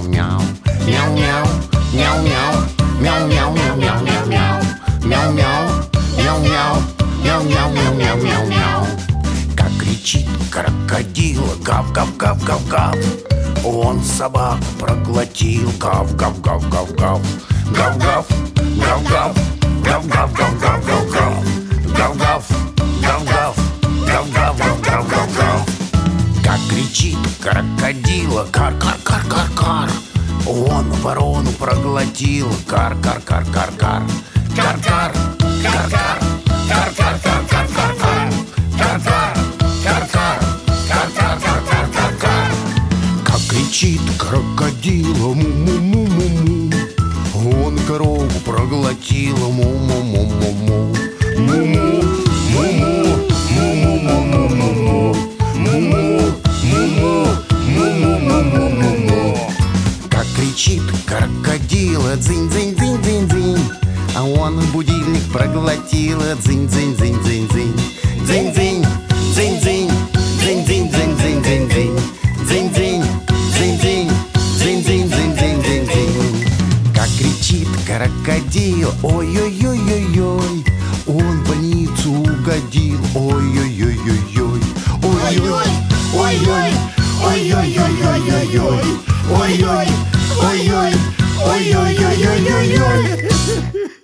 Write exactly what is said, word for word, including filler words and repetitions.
мяу. Мяу-мяу, мяу-мяу, мяу-мяу-мяу-мяу-мяу. Мяу-мяу, мяу-мяу, мяу-мяу-мяу-мяу-мяу. Как кричит крокодил, гав-гав-гав-гав-гав. Он собаку проглотил, гав-гав-гав-гав-гав. Гав-гав, гав-гав, гав-гав-гав-гав-гав-гав. Гав-гав, гав-гав, гав-гав-гав-гав-гав. Как кричит крокодил, кар-кар-кар-кар-кар. Он ворону проглотил, кар-кар-кар-кар-кар. Кар-кар, кар-кар, кар-кар-кар-кар-кар-кар. Кар-кар, кар-кар, кар-кар-кар-кар-кар. Как кричит крокодил, му-му-му-му-му. Он корову проглотил, му-му-му-му-му. Му-му, му-му, му-му-му-му-му. Му-му, му-му, му-му-му-му-му. Как кричит крокодил, дзынь-дзынь-дзынь-дзынь-дзынь. А он будильник проглотил, дзынь-дзынь-дзынь-дзынь-дзынь. Дзынь-дзынь, дзынь-дзынь, дзынь-дзынь-дзынь-дзынь-дзынь-дзынь. Дзынь-дзынь, дзынь-дзынь, дзынь-дзынь-дзынь-дзынь-дзынь. Как кричит крокодил, ой-ой-ой-ой-ой. Он в больницу угодил, ой-ой-ой-ой-ой. Ой-ой, ой-ой, ой-ой-ой-ой-ой-ой. Ой-ой, ой-ой, ой-ой-ой-ой-ой-ой.